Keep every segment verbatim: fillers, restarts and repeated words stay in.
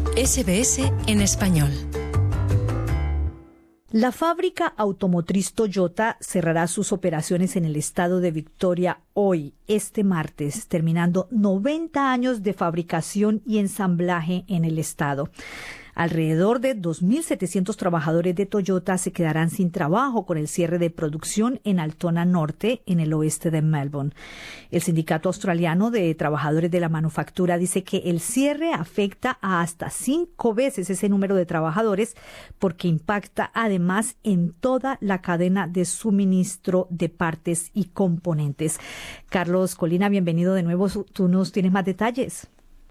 S B S en español. La fábrica automotriz Toyota cerrará sus operaciones en el estado de Victoria hoy, este martes, terminando noventa años de fabricación y ensamblaje en el estado. Alrededor de dos mil setecientos trabajadores de Toyota se quedarán sin trabajo con el cierre de producción en Altona Norte, en el oeste de Melbourne. El Sindicato Australiano de Trabajadores de la Manufactura dice que el cierre afecta a hasta cinco veces ese número de trabajadores porque impacta además en toda la cadena de suministro de partes y componentes. Carlos Colina, bienvenido de nuevo. Tú nos tienes más detalles.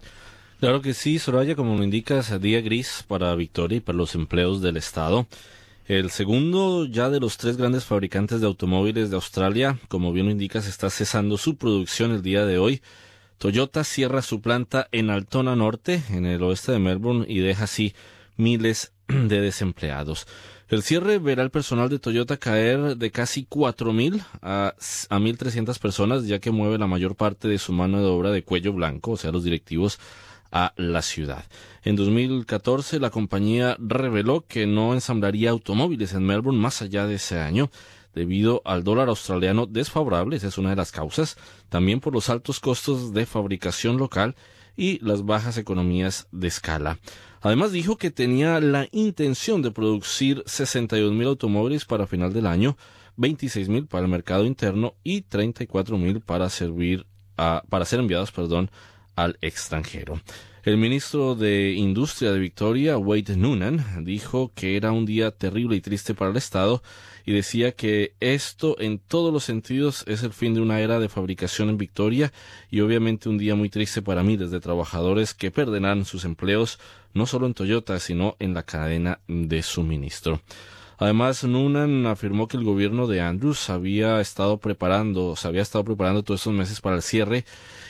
Claro que sí, Soraya, como lo indicas, día gris para Victoria y para los empleos del estado. El segundo ya de los tres grandes fabricantes de automóviles de Australia, como bien lo indicas, está cesando su producción el día de hoy. Toyota cierra su planta en Altona Norte, en el oeste de Melbourne, y deja así miles de desempleados. El cierre verá al personal de Toyota caer de casi cuatro mil a, a mil trescientas personas, ya que mueve la mayor parte de su mano de obra de cuello blanco, o sea, los directivos, a la ciudad. En dos mil catorce, la compañía reveló que no ensamblaría automóviles en Melbourne más allá de ese año, debido al dólar australiano desfavorable, esa es una de las causas, también por los altos costos de fabricación local y las bajas economías de escala. Además dijo que tenía la intención de producir sesenta y dos mil automóviles para final del año, veintiséis mil para el mercado interno y treinta y cuatro mil para servir a, para ser enviados, perdón, al extranjero. El ministro de Industria de Victoria, Wade Noonan, dijo que era un día terrible y triste para el estado y decía que esto en todos los sentidos es el fin de una era de fabricación en Victoria y obviamente un día muy triste para miles de trabajadores que perderán sus empleos no solo en Toyota sino en la cadena de suministro. Además, Noonan afirmó que el gobierno de Andrews había estado preparando, se había estado preparando todos estos meses para el cierre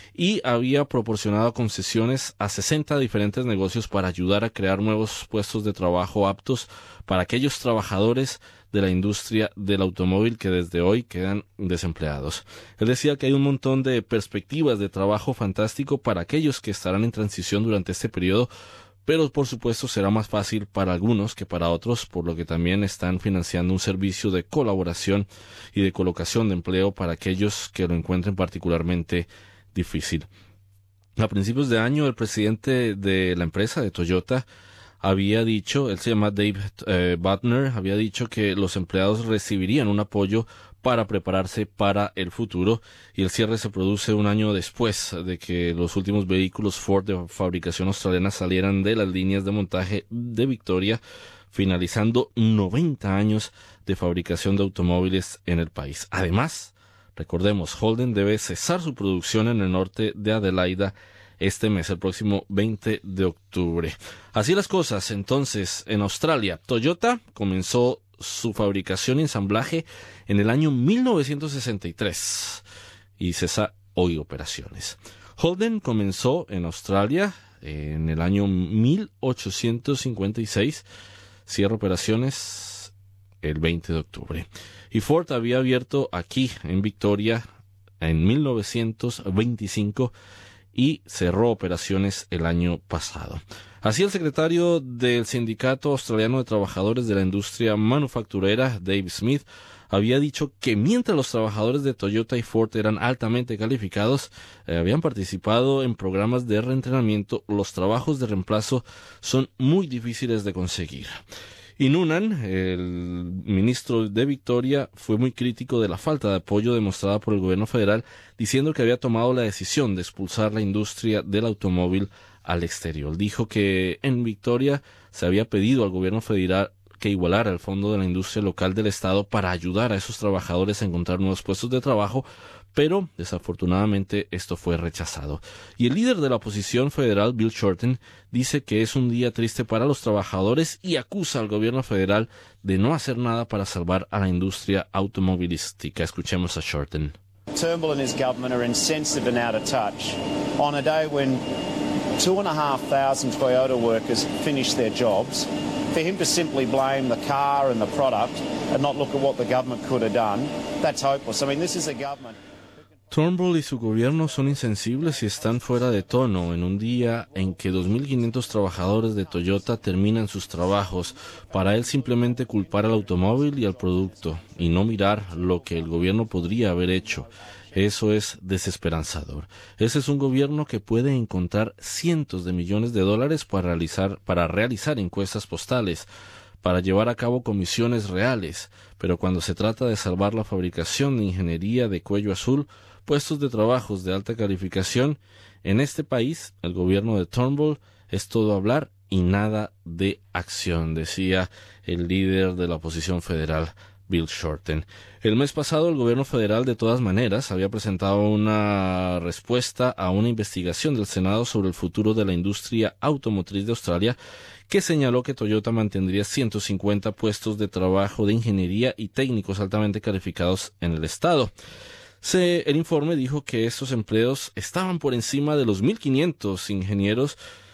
y había proporcionado concesiones a sesenta diferentes negocios para ayudar a crear nuevos puestos de trabajo aptos para aquellos trabajadores de la industria del automóvil que desde hoy quedan desempleados. Él decía que hay un montón de perspectivas de trabajo fantástico para aquellos que estarán en transición durante este periodo, pero por supuesto será más fácil para algunos que para otros, por lo que también están financiando un servicio de colaboración y de colocación de empleo para aquellos que lo encuentren particularmente difícil. A principios de año, el presidente de la empresa de Toyota había dicho, él se llama Dave eh, Butner, había dicho que los empleados recibirían un apoyo para prepararse para el futuro y el cierre se produce un año después de que los últimos vehículos Ford de fabricación australiana salieran de las líneas de montaje de Victoria, finalizando noventa años de fabricación de automóviles en el país. Además, recordemos, Holden debe cesar su producción en el norte de Adelaida este mes, el próximo veinte de octubre. Así las cosas, entonces, en Australia, Toyota comenzó su fabricación y ensamblaje en el año mil novecientos sesenta y tres y cesa hoy operaciones. Holden comenzó en Australia en el año mil ochocientos cincuenta y seis, cierra operaciones el veinte de octubre. Y Ford había abierto aquí en Victoria en mil novecientos veinticinco y cerró operaciones el año pasado. Así, el secretario del Sindicato Australiano de Trabajadores de la Industria Manufacturera, Dave Smith, había dicho que mientras los trabajadores de Toyota y Ford eran altamente calificados, eh, habían participado en programas de reentrenamiento, los trabajos de reemplazo son muy difíciles de conseguir. Y Noonan, el ministro de Victoria, fue muy crítico de la falta de apoyo demostrada por el gobierno federal, diciendo que había tomado la decisión de expulsar la industria del automóvil al exterior. Dijo que en Victoria se había pedido al gobierno federal que igualara el fondo de la industria local del estado para ayudar a esos trabajadores a encontrar nuevos puestos de trabajo, pero desafortunadamente esto fue rechazado. Y el líder de la oposición federal, Bill Shorten, dice que es un día triste para los trabajadores y acusa al gobierno federal de no hacer nada para salvar a la industria automovilística. Escuchemos a Shorten. Turnbull and his government are insensitive and out of touch on a day when two and a half thousand Toyota workers finished their jobs. For him to simply blame the car and the product and not look at what the government could have done, that's hopeless. I mean, this is a government... Turnbull y su gobierno son insensibles y están fuera de tono en un día en que dos mil quinientos trabajadores de Toyota terminan sus trabajos. Para él simplemente culpar al automóvil y al producto y no mirar lo que el gobierno podría haber hecho. Eso es desesperanzador. Ese es un gobierno que puede encontrar cientos de millones de dólares para realizar, para realizar encuestas postales, para llevar a cabo comisiones reales, pero cuando se trata de salvar la fabricación de ingeniería de cuello azul, puestos de trabajos de alta calificación, en este país, el gobierno de Turnbull es todo hablar y nada de acción, decía el líder de la oposición federal, Bill Shorten. El mes pasado, el gobierno federal, de todas maneras, había presentado una respuesta a una investigación del Senado sobre el futuro de la industria automotriz de Australia, que señaló que Toyota mantendría ciento cincuenta puestos de trabajo de ingeniería y técnicos altamente calificados en el estado. Se, el informe dijo que estos empleos estaban por encima de los mil quinientos ingenieros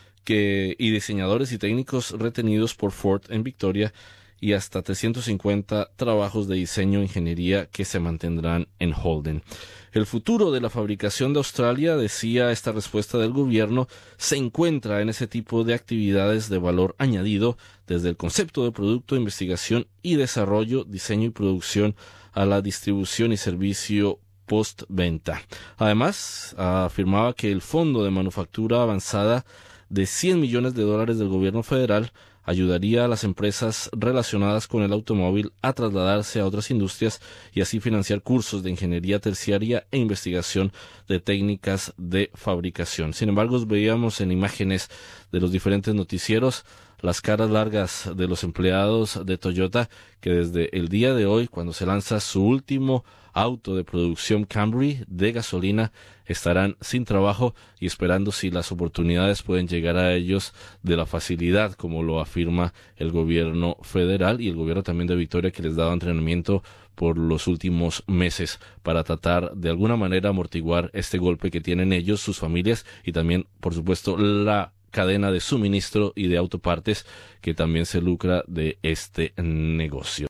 que, y diseñadores y técnicos retenidos por Ford en Victoria y hasta trescientos cincuenta trabajos de diseño e ingeniería que se mantendrán en Holden. El futuro de la fabricación de Australia, decía esta respuesta del gobierno, se encuentra en ese tipo de actividades de valor añadido, desde el concepto de producto, investigación y desarrollo, diseño y producción, a la distribución y servicio postventa. Además, afirmaba que el Fondo de Manufactura Avanzada de cien millones de dólares del gobierno federal ayudaría a las empresas relacionadas con el automóvil a trasladarse a otras industrias y así financiar cursos de ingeniería terciaria e investigación de técnicas de fabricación. Sin embargo, veíamos en imágenes de los diferentes noticieros las caras largas de los empleados de Toyota que desde el día de hoy, cuando se lanza su último auto de producción Camry de gasolina, estarán sin trabajo y esperando si las oportunidades pueden llegar a ellos de la facilidad, como lo afirma el gobierno federal y el gobierno también de Victoria, que les daba entrenamiento por los últimos meses para tratar de alguna manera amortiguar este golpe que tienen ellos, sus familias y también, por supuesto, la cadena de suministro y de autopartes que también se lucra de este negocio.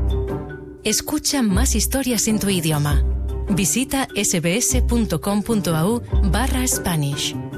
Escucha más historias en tu idioma. Visita sbs.com.au barra Spanish.